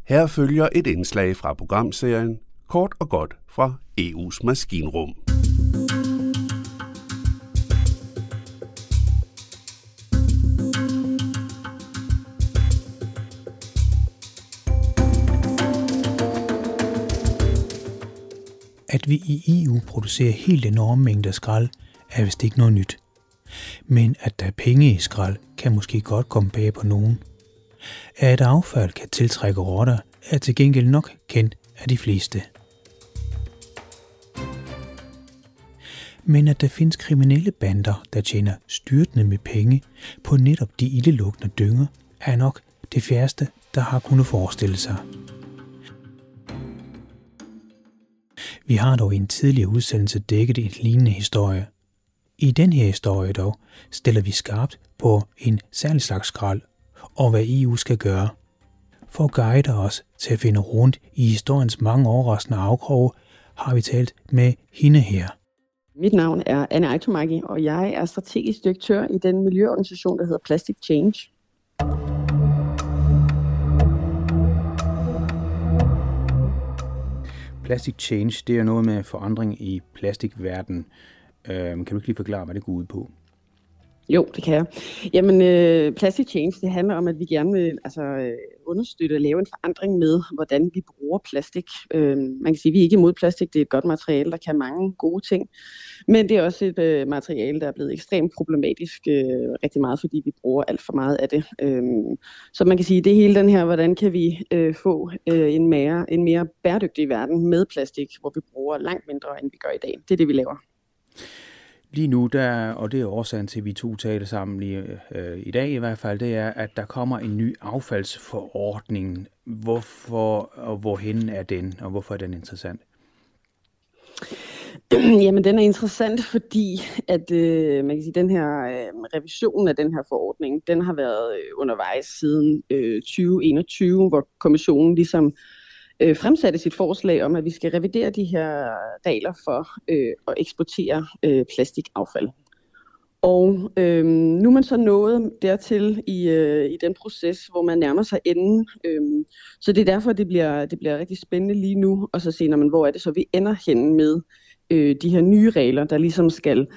Her følger et indslag fra programserien Kort og godt fra EU's maskinrum. At vi i EU producerer helt enorme mængder skrald, er vist ikke noget nyt. Men at der er penge i skrald, kan måske godt komme bag på nogen. At affald kan tiltrække rotter, er til gengæld nok kendt af de fleste. Men at der findes kriminelle bander, der tjener styrtende med penge på netop de ildelugtende dynger, er nok det færreste, der har kunnet forestille sig. Vi har dog i en tidligere udsendelse dækket en lignende historie. I den her historie dog stiller vi skarpt på en særlig slags skrald og hvad EU skal gøre. For at guide os til at finde rundt i historiens mange overraskende afkroge, har vi talt med hende her. Mit navn er Anne Aitomaki, og jeg er strategisk direktør i den miljøorganisation, der hedder Plastic Change. Plastic Change, det er noget med forandring i plastikverdenen. Kan du ikke lige forklare, hvad det går ud på? Jo, det kan jeg. Jamen, Plastic Change, det handler om, at vi gerne vil understøtte og lave en forandring med, hvordan vi bruger plastik. Man kan sige, at vi er ikke imod plastik. Det er et godt materiale, der kan mange gode ting. Men det er også et materiale, der er blevet ekstremt problematisk rigtig meget, fordi vi bruger alt for meget af det. Så man kan sige, at det er hele den her, hvordan kan vi få en mere bæredygtig verden med plastik, hvor vi bruger langt mindre, end vi gør i dag. Det er det, vi laver. Lige nu, og det er årsagen til, at vi to taler sammen i dag i hvert fald, det er, at der kommer en ny affaldsforordning. Hvorfor og hvorhen er den, og hvorfor er den interessant? Jamen, den er interessant, fordi at man kan sige, den her revision af den her forordning, den har været undervejs siden 2021, hvor kommissionen ligesom fremsatte sit forslag om, at vi skal revidere de her regler for at eksportere plastikaffald. Og nu er man så nået dertil i den proces, hvor man nærmer sig enden. Så det er derfor, det bliver rigtig spændende lige nu, og så se, hvor er det så, vi ender hen med de her nye regler, der ligesom skal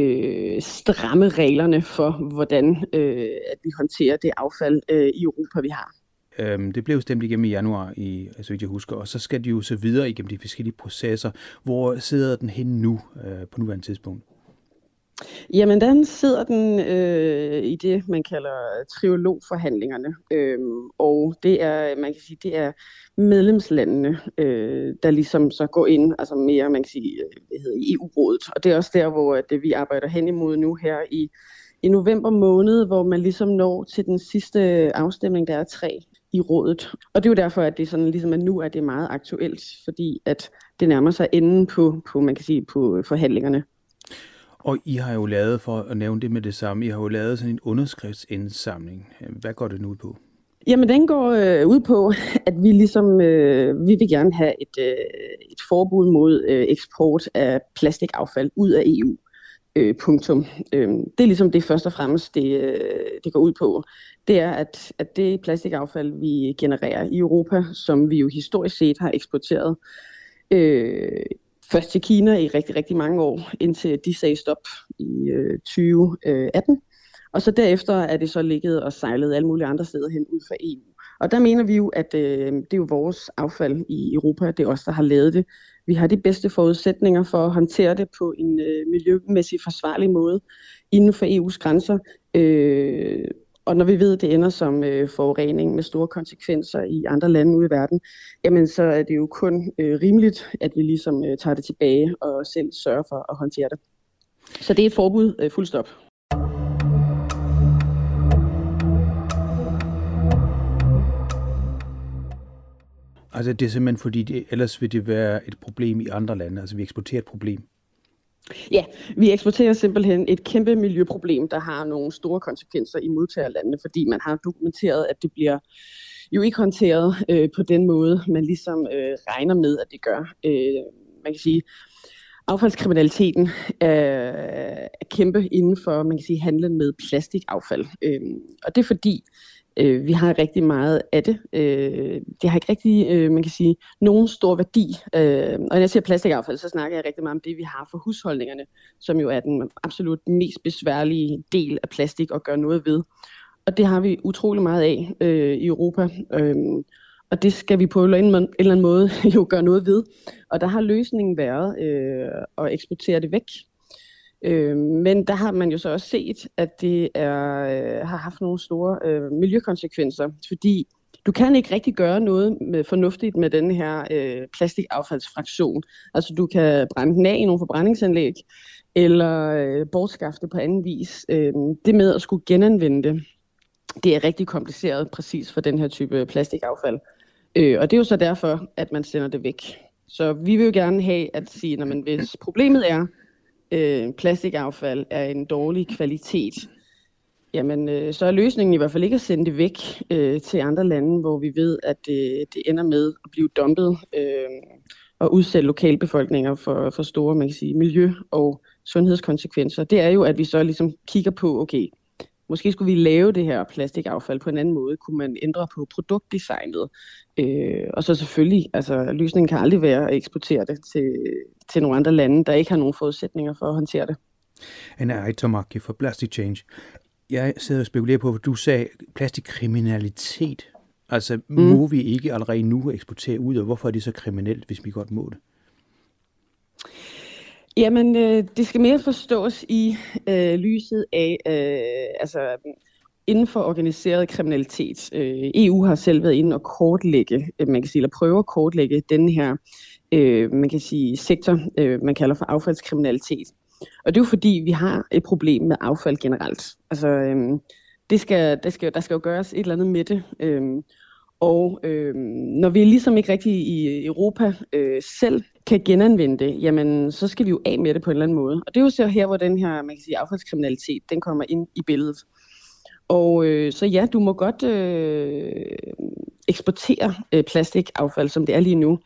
stramme reglerne for, hvordan at vi håndterer det affald i Europa, vi har. Det blev stemt igennem i januar, så vidt jeg husker, og så skal de jo så videre igennem de forskellige processer. Hvor sidder den henne nu, på nuværende tidspunkt? Jamen, den sidder den i det, man kalder triologforhandlingerne, og det er, man kan sige, det er medlemslandene, der ligesom så går ind, altså mere, man kan sige, i EU-rådet, og det er også der, hvor vi arbejder hen imod nu her i november måned, hvor man ligesom når til den sidste afstemning, der er 3 i rådet. Og det er jo derfor, at det sådan ligesom, at nu er det meget aktuelt, fordi at det nærmer sig enden på man kan sige, på forhandlingerne. Og I har jo lavet, for at nævne det med det samme, I har jo lavet sådan en underskriftsindsamling. Hvad går det nu ud på? Jamen, den går ud på, at vi ligesom, vi vil gerne have et forbud mod eksport af plastikaffald ud af EU. Punktum. Det er ligesom det først og fremmest, det går ud på. Det er, at det plastikaffald, vi genererer i Europa, som vi jo historisk set har eksporteret, først til Kina i rigtig, rigtig mange år, indtil de sagde stop i 2018. Og så derefter er det så ligget og sejlet alle mulige andre steder hen ud fra EU. Og der mener vi jo, at det er jo vores affald i Europa, det er os, der har lavet det. Vi har de bedste forudsætninger for at håndtere det på en miljømæssigt forsvarlig måde inden for EU's grænser. Og når vi ved, at det ender som forurening med store konsekvenser i andre lande ude i verden, jamen så er det jo kun rimeligt, at vi ligesom tager det tilbage og selv sørger for at håndtere det. Så det er et forbud fuld stop. Altså det er simpelthen fordi, ellers vil det være et problem i andre lande, altså vi eksporterer et problem. Ja, vi eksporterer simpelthen et kæmpe miljøproblem, der har nogle store konsekvenser i modtagerlandene, fordi man har dokumenteret, at det bliver jo ikke håndteret på den måde, man ligesom regner med, at det gør. Man kan sige, affaldskriminaliteten er kæmpe inden for, man kan sige, handlen med plastikaffald. Og det er fordi, Vi har rigtig meget af det. Det har ikke rigtig, man kan sige, nogen stor værdi. Og når jeg siger plastikaffald, så snakker jeg rigtig meget om det, vi har for husholdningerne, som jo er den absolut mest besværlige del af plastik at gøre noget ved. Og det har vi utrolig meget af i Europa. Og det skal vi på en eller anden måde jo gøre noget ved. Og der har løsningen været at eksportere det væk. Men der har man jo så også set, at det har haft nogle store miljøkonsekvenser, fordi du kan ikke rigtig gøre noget fornuftigt med den her plastikaffaldsfraktion. Altså du kan brænde den af i nogle forbrændingsanlæg, eller bortskaffe det på anden vis. Det med at skulle genanvende det, det er rigtig kompliceret præcis for den her type plastikaffald. Og det er jo så derfor, at man sender det væk. Så vi vil jo gerne have at sige, at hvis problemet er, plastikaffald er en dårlig kvalitet, jamen så er løsningen i hvert fald ikke at sende det væk til andre lande, hvor vi ved, at det ender med at blive dumpet og udsætte lokalbefolkninger for store, man kan sige, miljø- og sundhedskonsekvenser. Det er jo, at vi så ligesom kigger på, okay, måske skulle vi lave det her plastikaffald på en anden måde. Kunne man ændre på produktdesignet? Og så selvfølgelig, altså løsningen kan aldrig være at eksportere det til nogle andre lande, der ikke har nogen forudsætninger for at håndtere det. Anna Aitamaki for Plastic Change. Jeg sidder og spekulerer på, at du sagde plastikkriminalitet. Altså må vi ikke allerede nu eksportere ud, og hvorfor er det så kriminelt, hvis vi godt må det? Jamen, det skal mere forstås i lyset af, altså inden for organiseret kriminalitet. EU har selv været inde og kortlægge, man kan sige, eller prøve at kortlægge den her, man kan sige, sektor, man kalder for affaldskriminalitet. Og det er jo fordi, vi har et problem med affald generelt. Altså, der skal jo gøres et eller andet med det. Og når vi ligesom ikke rigtig i Europa selv kan genanvende det, jamen så skal vi jo af med det på en eller anden måde. Og det er jo så her, hvor den her, man kan sige, affaldskriminalitet, den kommer ind i billedet. Og så ja, du må godt eksportere plastikaffald, som det er lige nu.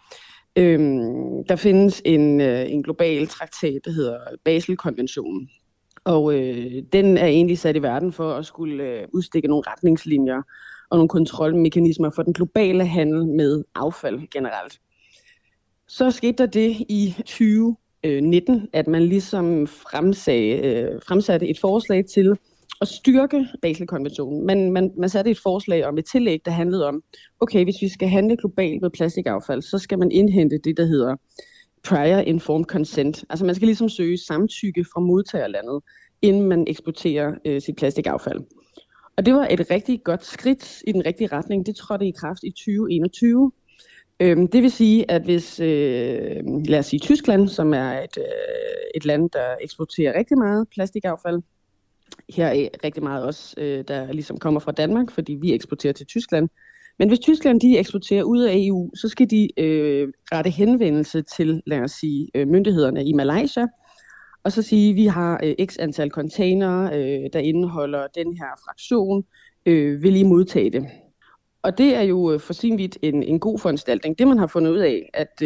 Der findes en global traktat, der hedder Basel-konventionen. Og den er egentlig sat i verden for at skulle udstikke nogle retningslinjer og nogle kontrolmekanismer for den globale handel med affald generelt. Så skete der det i 2019, at man ligesom fremsatte et forslag til at styrke Basel-konventionen. Man satte et forslag om et tillæg, der handlede om, okay, hvis vi skal handle globalt med plastikaffald, så skal man indhente det, der hedder prior informed consent. Altså man skal ligesom søge samtykke fra modtagerlandet, inden man eksporterer sit plastikaffald. Og det var et rigtig godt skridt i den rigtige retning. Det trådte i kraft i 2021. Det vil sige, at hvis, lad os sige Tyskland, som er et land, der eksporterer rigtig meget plastikaffald, her er rigtig meget også, der ligesom kommer fra Danmark, fordi vi eksporterer til Tyskland. Men hvis Tyskland de eksporterer ud af EU, så skal de rette henvendelse til, lad os sige, myndighederne i Malaysia, og så sige, at vi har x antal containere, der indeholder den her fraktion, vil I modtage det? Og det er jo for sin vidt en god foranstaltning. Det man har fundet ud af, at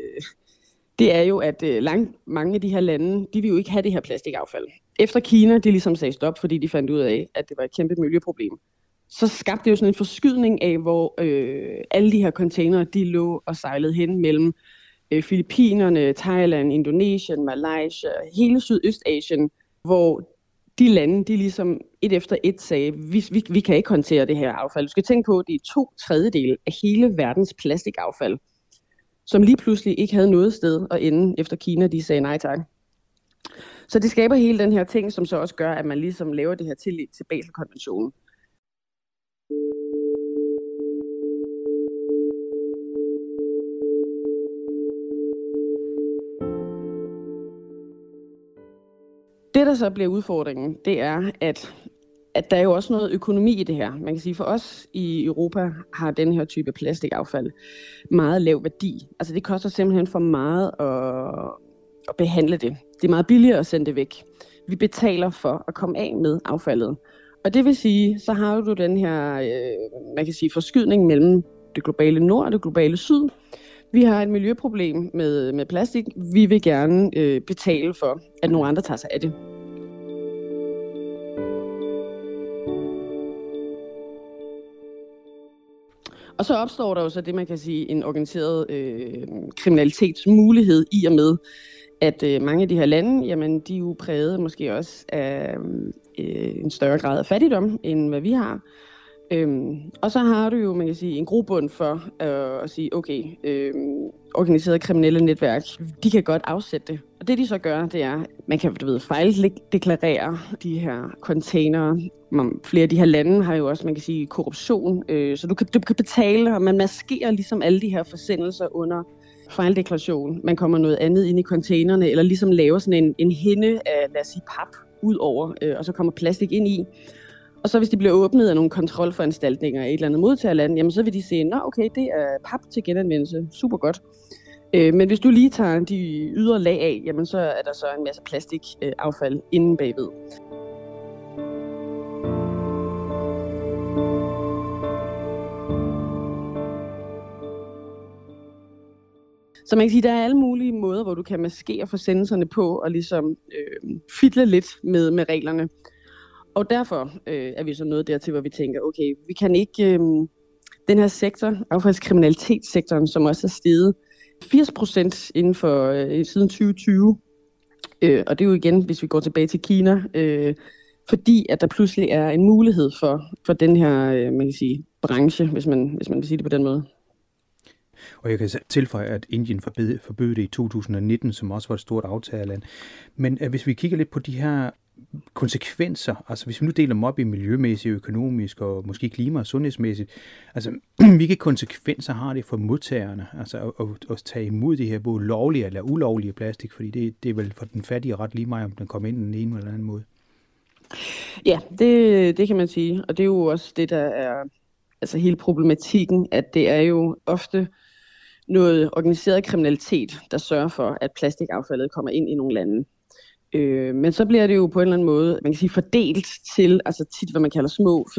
det er jo, at mange af de her lande, de vil jo ikke have det her plastikaffald. Efter Kina, de ligesom sagde stop, fordi de fandt ud af, at det var et kæmpe miljøproblem. Så skabte det jo sådan en forskydning af, hvor alle de her containere, de lå og sejlede hen mellem Filippinerne, Thailand, Indonesien, Malaysia, hele Sydøstasien, hvor de lande, de ligesom et efter et sagde, vi kan ikke håndtere det her affald. Du skal tænke på, at det er 2/3 af hele verdens plastikaffald, som lige pludselig ikke havde noget sted at ende, efter Kina de sagde nej tak. Så det skaber hele den her ting, som så også gør, at man ligesom laver det her tillæg til Basel-konventionen. Det, der så bliver udfordringen, det er, at der er jo også noget økonomi i det her. Man kan sige, for os i Europa har den her type plastikaffald meget lav værdi. Altså det koster simpelthen for meget at behandle det. Det er meget billigere at sende det væk. Vi betaler for at komme af med affaldet. Og det vil sige, så har du den her, man kan sige, forskydning mellem det globale nord og det globale syd. Vi har et miljøproblem med plastik. Vi vil gerne betale for, at nogle andre tager sig af det. Og så opstår der jo så det, man kan sige, en organiseret kriminalitetsmulighed i og med, at mange af de her lande, jamen, de er jo præget måske også af en større grad af fattigdom, end hvad vi har. Og så har du jo, man kan sige, en grobund for at sige, okay, organiserede kriminelle netværk, de kan godt afsætte det. Og det de så gør, det er, man kan fejldeklarere de her containere. Flere af de her lande har jo også, man kan sige, korruption, så du kan betale, og man maskerer ligesom alle de her forsendelser under fejldeklaration. Man kommer noget andet ind i containerne, eller ligesom laver sådan en hinde af, lad os sige, pap ud over, og så kommer plastik ind i. Og så hvis de bliver åbnet af nogle kontrolforanstaltninger i et eller andet modtagerland, jamen så vil de se, okay, det er pap til genanvendelse, super godt. Men hvis du lige tager de ydre lag af, jamen så er der så en masse plastikaffald inde bagved. Så man kan sige, at der er alle mulige måder, hvor du kan maskere forsendelserne på og ligesom fiddle lidt med reglerne. Og derfor er vi så nået dertil, hvor vi tænker, okay, vi kan ikke, den her sektor, affaldskriminalitetssektoren, som også er steget 80% inden for siden 2020, og det er jo igen, hvis vi går tilbage til Kina, fordi at der pludselig er en mulighed for den her, man kan sige, branche, hvis man vil sige det på den måde. Og jeg kan tilføje, at Indien forbød det i 2019, som også var et stort aftagerland. Men hvis vi kigger lidt på de her konsekvenser, altså hvis vi nu deler dem op i miljømæssigt, økonomisk og måske klima- og sundhedsmæssigt, altså hvilke konsekvenser har det for modtagerne, altså at tage imod det her både lovlige eller ulovlige plastik, fordi det er vel for den fattige ret lige meget, om den kommer ind den ene eller anden måde. Ja, det kan man sige, og det er jo også det, der er altså hele problematikken, at det er jo ofte noget organiseret kriminalitet, der sørger for, at plastikaffaldet kommer ind i nogle lande. Men så bliver det jo på en eller anden måde, man kan sige, fordelt til, altså tit hvad man kalder små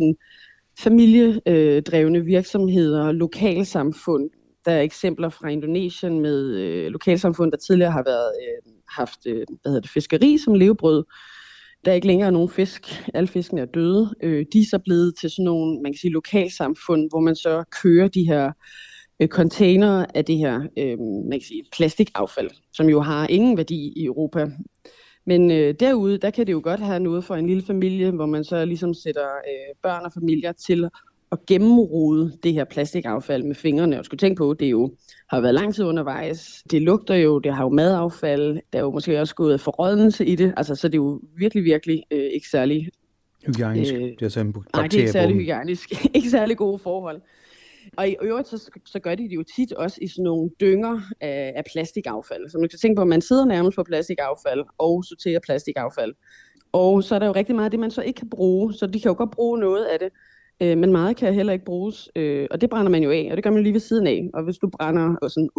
familiedrevne virksomheder, lokalsamfund. Der er eksempler fra Indonesien med lokalsamfund, der tidligere har haft fiskeri som levebrød. Der er ikke længere nogen fisk. Alle fiskene er døde. De er så blevet til sådan nogle, man kan sige, lokalsamfund, hvor man så kører de her container af det her man kan sige, plastikaffald, som jo har ingen værdi i Europa. Men derude, der kan det jo godt have noget for en lille familie, hvor man så ligesom sætter børn og familier til at gennemrode det her plastikaffald med fingrene. Og skulle tænke på, det jo har været lang tid undervejs. Det lugter jo, det har jo madaffald. Der er jo måske også gået forrådnelse i det. Altså, så det er jo virkelig, virkelig ikke særlig hygienisk. Det er sådan nej, det er ikke særlig hygienisk. Ikke særlig gode forhold. Og i øvrigt så gør de det jo tit også i sådan nogle dynger af plastikaffald. Så man kan tænke på, at man sidder nærmest på plastikaffald og sorterer plastikaffald. Og så er der jo rigtig meget af det, man så ikke kan bruge. Så de kan jo godt bruge noget af det, men meget kan heller ikke bruges. Og det brænder man jo af, og det gør man lige ved siden af. Og hvis du brænder og sådan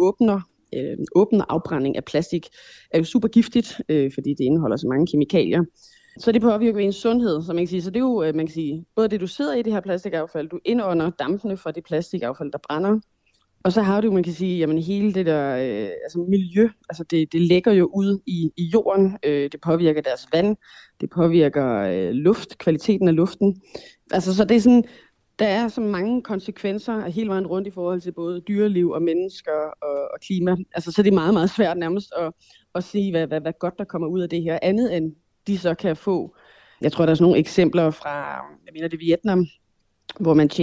åbner afbrænding af plastik, er jo super giftigt, fordi det indeholder så mange kemikalier. Så det påvirker ens sundhed, som man kan sige. Så det er jo, man kan sige, både det, du sidder i det her plastikaffald, du indånder dampene fra det plastikaffald, der brænder. Og så har du, man kan sige, jamen hele det der altså miljø, altså det lægger jo ud i jorden. Det påvirker deres vand, det påvirker luft, kvaliteten af luften. Altså så det er sådan, der er så mange konsekvenser hele vejen rundt i forhold til både dyreliv og mennesker og klima. Altså så det er meget, meget svært nærmest at sige, hvad godt der kommer ud af det her, andet end de så kan få. Jeg tror, der er sådan nogle eksempler fra, jeg mener det er Vietnam, hvor man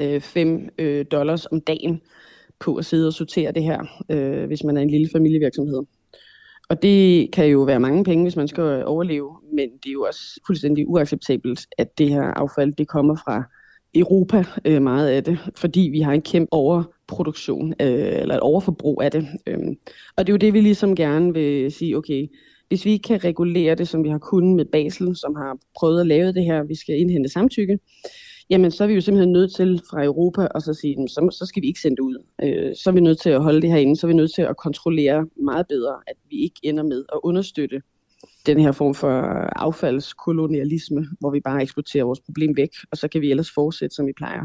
tjener $5 om dagen på at sidde og sortere det her, hvis man er en lille familievirksomhed. Og det kan jo være mange penge, hvis man skal overleve, men det er jo også fuldstændig uacceptabelt, at det her affald, det kommer fra Europa, meget af det, fordi vi har en kæmpe overproduktion, eller et overforbrug af det. Og det er jo det, vi ligesom gerne vil sige, okay, hvis vi ikke kan regulere det, som vi har kunnet med Basel, som har prøvet at lave det her, vi skal indhente samtykke, jamen så er vi jo simpelthen nødt til fra Europa og så sige, så skal vi ikke sende det ud. Så er vi nødt til at holde det herinde, så er vi nødt til at kontrollere meget bedre, at vi ikke ender med at understøtte den her form for affaldskolonialisme, hvor vi bare eksporterer vores problem væk, og så kan vi ellers fortsætte, som vi plejer.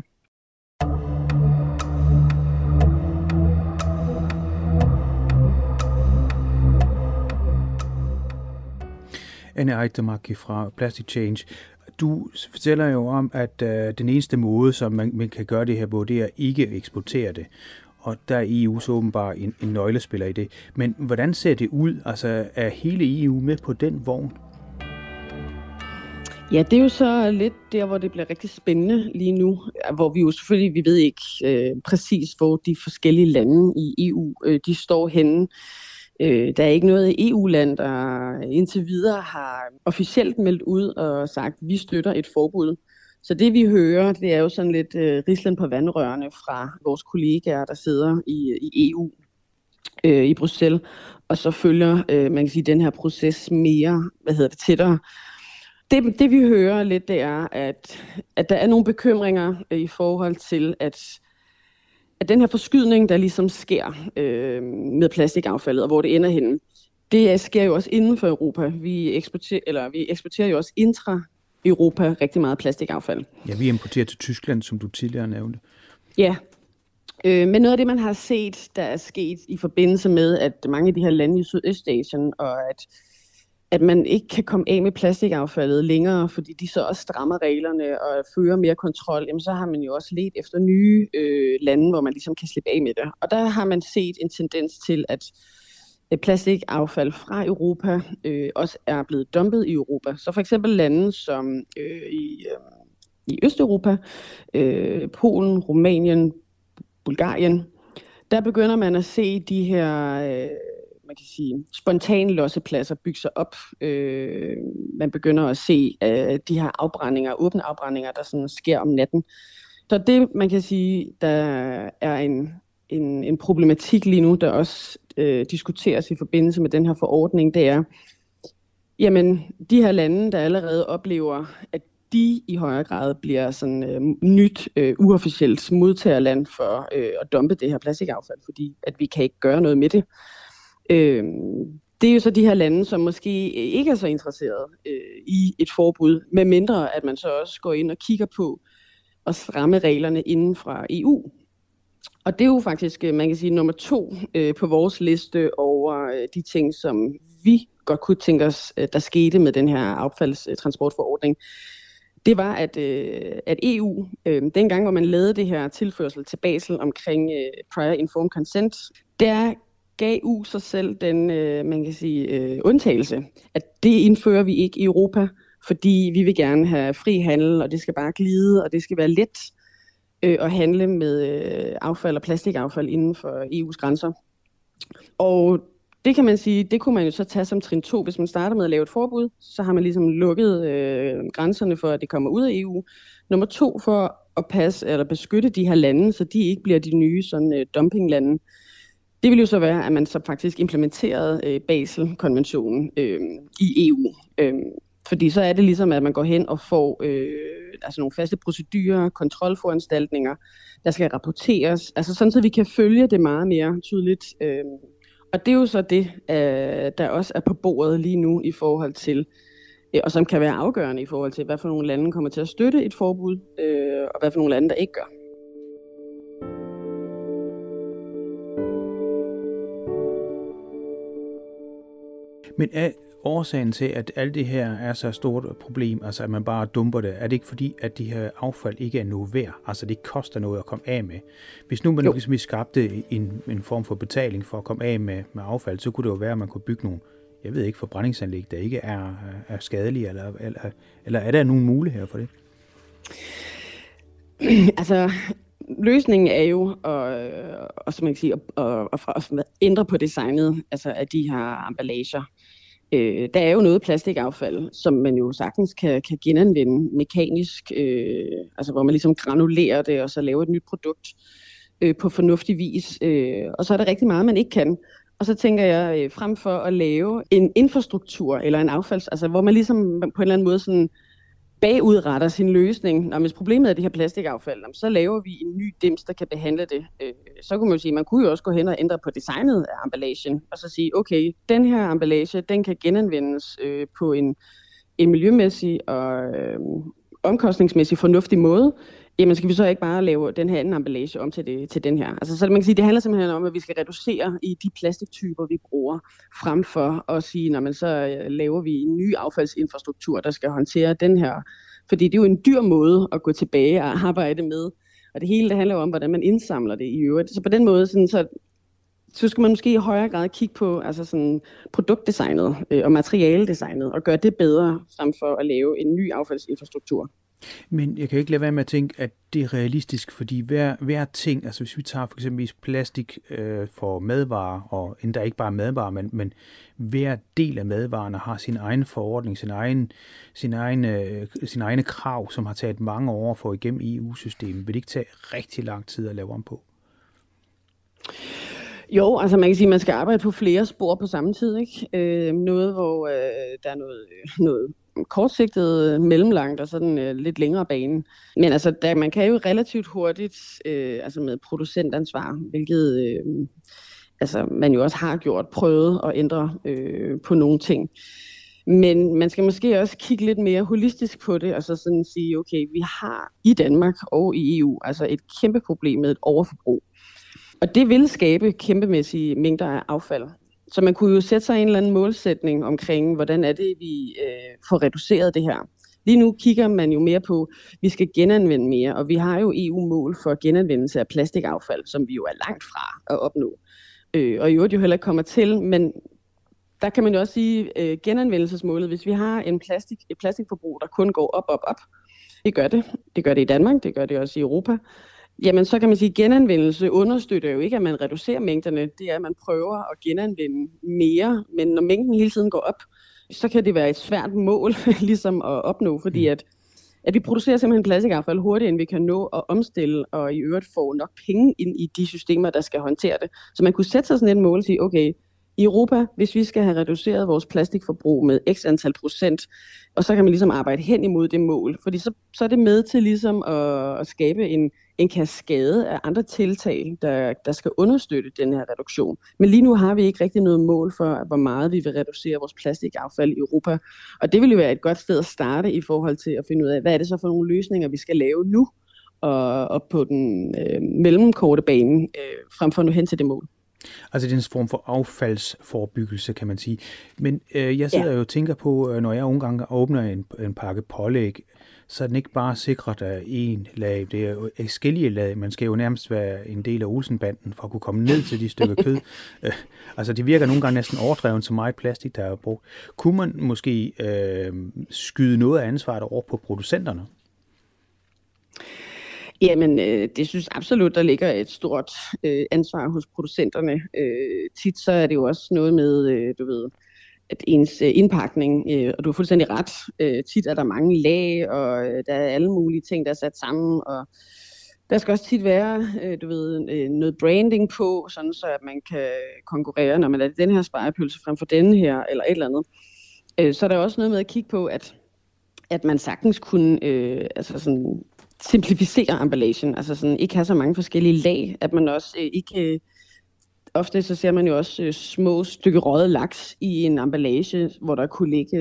Anne Aitamaki fra Plastic Change. Du fortæller jo om, at den eneste måde, som man kan gøre det her på, det er ikke eksportere det. Og der er EU så åbenbart en nøglespiller i det. Men hvordan ser det ud? Altså, er hele EU med på den vogn? Ja, det er jo så lidt der, hvor det bliver rigtig spændende lige nu, hvor vi jo selvfølgelig, vi ved ikke præcis, hvor de forskellige lande i EU, de står henne. Der er ikke noget EU-land, der indtil videre har officielt meldt ud og sagt, at vi støtter et forbud. Så det vi hører, det er jo sådan lidt rislen på vandrørene fra vores kollegaer, der sidder i EU i Bruxelles, og så følger, man kan sige, den her proces mere, tættere. Det vi hører lidt, det er, at der er nogle bekymringer i forhold til, at den her forskydning, der ligesom sker med plastikaffaldet, og hvor det ender henne, det sker jo også inden for Europa. Vi eksporterer jo også intra-Europa rigtig meget plastikaffald. Ja, vi importerer til Tyskland, som du tidligere nævnte. Ja, men noget af det, man har set, der er sket i forbindelse med, at mange af de her lande i Sydøstasien, og at man ikke kan komme af med plastikaffaldet længere, fordi de så også strammer reglerne og fører mere kontrol, jamen så har man jo også ledt efter nye lande, hvor man ligesom kan slippe af med det. Og der har man set en tendens til, at plastikaffald fra Europa også er blevet dumpet i Europa. Så for eksempel lande som i Østeuropa, Polen, Rumænien, Bulgarien, der begynder man at se de her man kan sige, spontane lossepladser bygge sig op. Man begynder at se de her afbrændinger, åbne afbrændinger, der sådan sker om natten. Så det, man kan sige, der er en problematik lige nu, der også diskuteres i forbindelse med den her forordning, det er, jamen, de her lande, der allerede oplever, at de i højere grad bliver sådan nyt, uofficielt modtagerland for at dumpe det her plastikaffald, fordi at vi kan ikke gøre noget med det. Det er jo så de her lande, som måske ikke er så interesserede i et forbud, med mindre at man så også går ind og kigger på at stramme reglerne inden fra EU. Og det er jo faktisk, man kan sige, nummer 2 på vores liste over de ting, som vi godt kunne tænke os, der skete med den her affaldstransportforordning. Det var, at EU, dengang hvor man lavede det her tilførsel til Basel omkring prior informed consent, der gav EU sig selv den, man kan sige, undtagelse, at det indfører vi ikke i Europa, fordi vi vil gerne have fri handel, og det skal bare glide, og det skal være let at handle med affald og plastikaffald inden for EU's grænser. Og det kan man sige, det kunne man jo så tage som trin 2. Hvis man starter med at lave et forbud, så har man ligesom lukket grænserne for, at det kommer ud af EU. Nummer 2, for at passe eller beskytte de her lande, så de ikke bliver de nye sådan, dumpinglande. Det vil jo så være, at man så faktisk implementerede Basel-konventionen i EU. Fordi så er det ligesom, at man går hen og får altså nogle faste procedurer, kontrolforanstaltninger, der skal rapporteres. Altså sådan, så vi kan følge det meget mere tydeligt. Og det er jo så det, der også er på bordet lige nu i forhold til, og som kan være afgørende i forhold til, hvad for nogle lande kommer til at støtte et forbud, og hvad for nogle lande, der ikke gør. Men er årsagen til, at alt det her er så stort et problem, altså at man bare dumper det, er det ikke fordi, at de her affald ikke er noget værd? Altså det koster noget at komme af med. Hvis nu man ligesom skabte en form for betaling for at komme af med affald, så kunne det jo være, at man kunne bygge nogle, jeg ved ikke, forbrændingsanlæg, der ikke er skadelige, eller er der nogen muligheder for det? Altså, løsningen er jo at, som man kan sige, at ændre på designet altså af de her emballager. Der er jo noget plastikaffald, som man jo sagtens kan genanvende mekanisk, altså hvor man ligesom granulerer det og så laver et nyt produkt på fornuftig vis. Og så er der rigtig meget, man ikke kan. Og så tænker jeg, frem for at lave en infrastruktur eller en affalds, altså hvor man ligesom på en eller anden måde sådan bagudretter sin løsning. Hvis problemet er det her plastikaffald, så laver vi en ny dims, der kan behandle det. Så kunne man jo sige, man kunne jo også gå hen og ændre på designet af emballagen, og så sige, okay, den her emballage, den kan genanvendes på en miljømæssig og omkostningsmæssig fornuftig måde. Jamen skal vi så ikke bare lave den her anden emballage om til den her? Altså, så man kan sige, det handler simpelthen om, at vi skal reducere i de plastiktyper, vi bruger, frem for at sige, så laver vi en ny affaldsinfrastruktur, der skal håndtere den her Fordi det er jo en dyr måde at gå tilbage og arbejde med. Og det hele det handler jo om, hvordan man indsamler det i øvrigt. Så på den måde, så skal man måske i højere grad kigge på produktdesignet og materialedesignet og gøre det bedre, frem for at lave en ny affaldsinfrastruktur. Men jeg kan ikke lade være med at tænke, at det er realistisk, fordi hver ting, altså hvis vi tager for eksempel plastik for madvarer, og endda ikke bare madvarer, men hver del af madvarerne har sin egen forordning, sin egne krav, som har taget mange år for igennem EU-systemet. Vil det ikke tage rigtig lang tid at lave om på? Jo, altså man kan sige, at man skal arbejde på flere spor på samme tid, ikke? Noget, hvor der er noget kortsigtet, mellemlangt og sådan lidt længere bane. Men altså, man kan jo relativt hurtigt, med producentansvar, hvilket man jo også har prøvet at ændre på nogle ting. Men man skal måske også kigge lidt mere holistisk på det, og så sådan sige, okay, vi har i Danmark og i EU altså et kæmpe problem med et overforbrug. Og det vil skabe kæmpemæssige mængder af affald. Så man kunne jo sætte sig en eller anden målsætning omkring, hvordan er det, vi får reduceret det her. Lige nu kigger man jo mere på, at vi skal genanvende mere, og vi har jo EU-mål for genanvendelse af plastikaffald, som vi jo er langt fra at opnå. Og i øvrigt jo heller ikke kommer til, men der kan man jo også sige, genanvendelsesmålet, hvis vi har et plastikforbrug, der kun går op, det gør det i Danmark, det gør det også i Europa, jamen så kan man sige, at genanvendelse understøtter jo ikke, at man reducerer mængderne. Det er, at man prøver at genanvende mere. Men når mængden hele tiden går op, så kan det være et svært mål ligesom at opnå. Fordi at vi producerer simpelthen plastikaffald hurtigere, end vi kan nå at omstille, og i øvrigt få nok penge ind i de systemer, der skal håndtere det. Så man kunne sætte sig sådan et mål og sige, okay, i Europa, hvis vi skal have reduceret vores plastikforbrug med x antal procent, og så kan man ligesom arbejde hen imod det mål. Fordi så er det med til ligesom at skabe en kaskade af andre tiltag, der skal understøtte den her reduktion. Men lige nu har vi ikke rigtig noget mål for, hvor meget vi vil reducere vores plastikaffald i Europa. Og det vil jo være et godt sted at starte i forhold til at finde ud af, hvad er det så for nogle løsninger, vi skal lave nu, og på den mellemkorte bane, frem for at nå hen til det mål. Altså det er en form for affaldsforebyggelse, kan man sige. Men jeg sidder jo og tænker på, når jeg nogle gange åbner en pakke pålæg, så er den ikke bare sikret af en lag. Det er jo forskellige lag. Man skal jo nærmest være en del af Olsenbanden for at kunne komme ned til de stykker kød. Altså det virker nogle gange næsten overdrevet så meget plastik, der er brugt. Kunne man måske skyde noget af ansvaret over på producenterne? Jamen, det synes absolut, der ligger et stort ansvar hos producenterne. Tit så er det jo også noget med, at ens indpakning, og du har fuldstændig ret, tit er der mange lag, og der er alle mulige ting, der er sat sammen, og der skal også tit være, noget branding på, sådan så at man kan konkurrere, når man er den her spegepølse frem for denne her, eller et eller andet. Så er der også noget med at kigge på, at man sagtens kunne, simplificere emballagen, altså sådan ikke have så mange forskellige lag, at man også ikke... Ofte så ser man jo også små stykker røget laks i en emballage, hvor der kunne ligge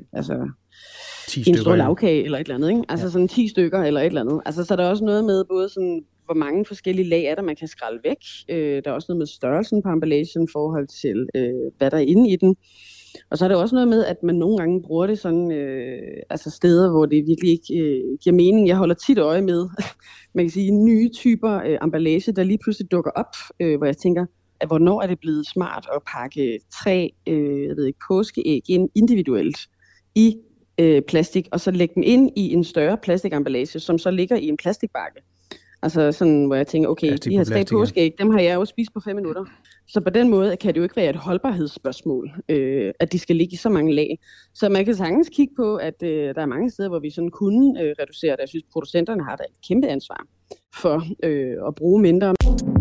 en stor lavkage eller et eller andet, ikke? Altså sådan 10 stykker eller et eller andet. Altså så er der også noget med både sådan, hvor mange forskellige lag er der, man kan skrælle væk. Der er også noget med størrelsen på emballagen i forhold til, hvad der er inde i den. Og så er der også noget med, at man nogle gange bruger det sådan, steder, hvor det virkelig ikke giver mening. Jeg holder tit øje med, man kan sige, nye typer emballage, der lige pludselig dukker op, hvor jeg tænker, at hvornår er det blevet smart at pakke 3 påskeæg ind individuelt i plastik, og så lægge dem ind i en større plastikemballage, som så ligger i en plastikbakke. Altså sådan, hvor jeg tænker, okay, de her 3 påskeæg, dem har jeg jo spist på 5 minutter. Så på den måde kan det jo ikke være et holdbarhedsspørgsmål, at de skal ligge i så mange lag. Så man kan sagtens kigge på, at der er mange steder, hvor vi sådan kunne reducere det. Jeg synes, producenterne har da et kæmpe ansvar for at bruge mindre.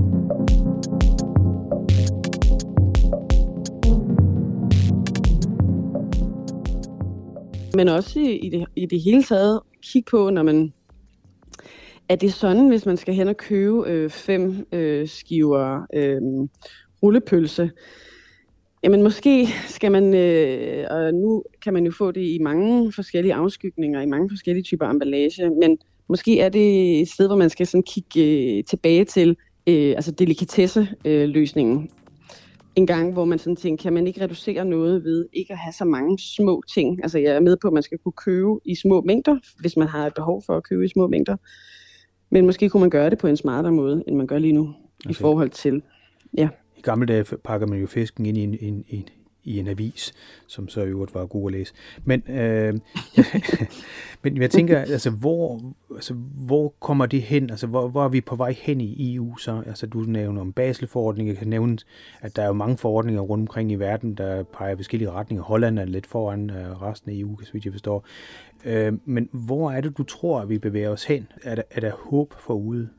Men også i det hele taget kigge på, når man... Er det sådan, hvis man skal hen og købe 5 skiver rullepølse? Jamen måske skal man, og nu kan man jo få det i mange forskellige afskygninger, i mange forskellige typer emballage, men måske er det et sted, hvor man skal sådan kigge tilbage til delikatesse-løsningen. en gang, hvor man sådan tænker, kan man ikke reducere noget ved ikke at have så mange små ting? Altså jeg er med på, at man skal kunne købe i små mængder, hvis man har et behov for at købe i små mængder. Men måske kunne man gøre det på en smartere måde, end man gør lige nu, i forhold til, ja. I gamle dage pakker man jo fisken ind i en avis, som så i øvrigt var god at læse. Men, men jeg tænker, altså hvor kommer det hen? Altså hvor er vi på vej hen i EU så? Altså du nævner om Basel-forordningen. Jeg kan nævne, at der er jo mange forordninger rundt omkring i verden, der peger i forskellige retninger. Holland er lidt foran resten af EU, så vidt jeg forstår. Men hvor er det, du tror, at vi bevæger os hen? Er der håb forude?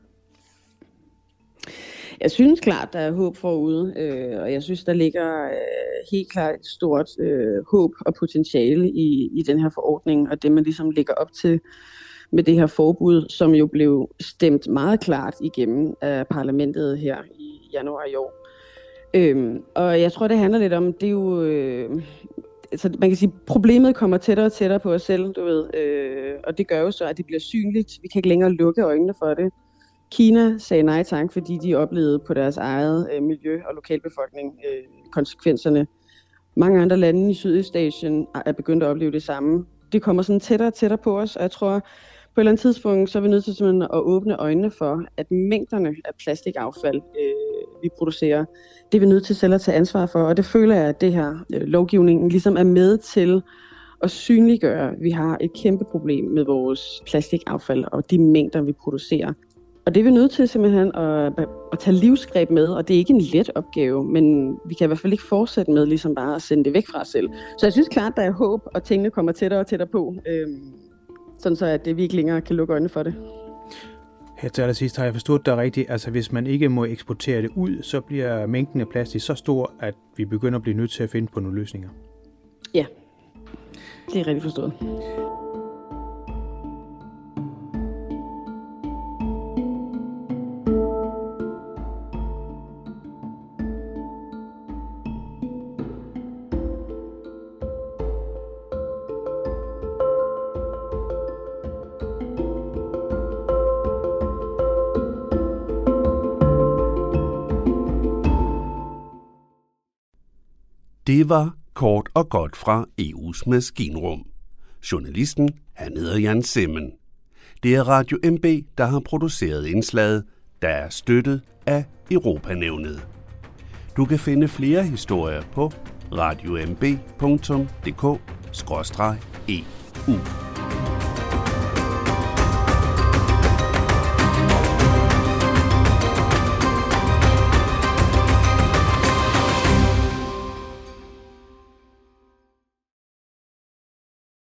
Jeg synes klart, der er håb forude, og jeg synes, der ligger helt klart et stort håb og potentiale i den her forordning, og det man ligesom lægger op til med det her forbud, som jo blev stemt meget klart igennem af parlamentet her i januar i år. Og jeg tror, det handler lidt om, det er jo... altså man kan sige, problemet kommer tættere og tættere på os selv, du ved, og det gør jo så, at det bliver synligt. Vi kan ikke længere lukke øjnene for det. Kina sagde nej tak, fordi de oplevede på deres eget miljø og lokalbefolkning konsekvenserne. Mange andre lande i Sydøstasien er begyndt at opleve det samme. Det kommer sådan tættere og tættere på os, og jeg tror, på et eller andet tidspunkt, så er vi nødt til simpelthen at åbne øjnene for, at mængderne af plastikaffald, vi producerer, det er vi nødt til selv at tage ansvar for, og det føler jeg, at det her lovgivningen ligesom er med til at synliggøre. Vi har et kæmpe problem med vores plastikaffald og de mængder, vi producerer. Og det er vi nødt til simpelthen at tage livsgreb med, og det er ikke en let opgave, men vi kan i hvert fald ikke fortsætte med ligesom bare at sende det væk fra os selv. Så jeg synes klart, der er håb, og tingene kommer tættere og tættere på, sådan så at vi ikke længere kan lukke øjnene for det. Her til allersidst har jeg forstået dig rigtigt. Altså hvis man ikke må eksportere det ud, så bliver mængden af plastik så stor, at vi begynder at blive nødt til at finde på nogle løsninger. Ja, det er rigtig forstået. Det var kort og godt fra EU's maskinrum. Journalisten, han hedder Jan Simmen. Det er Radio MB, der har produceret indslaget, der er støttet af Europanævnet. Du kan finde flere historier på radiomb.dk/EU.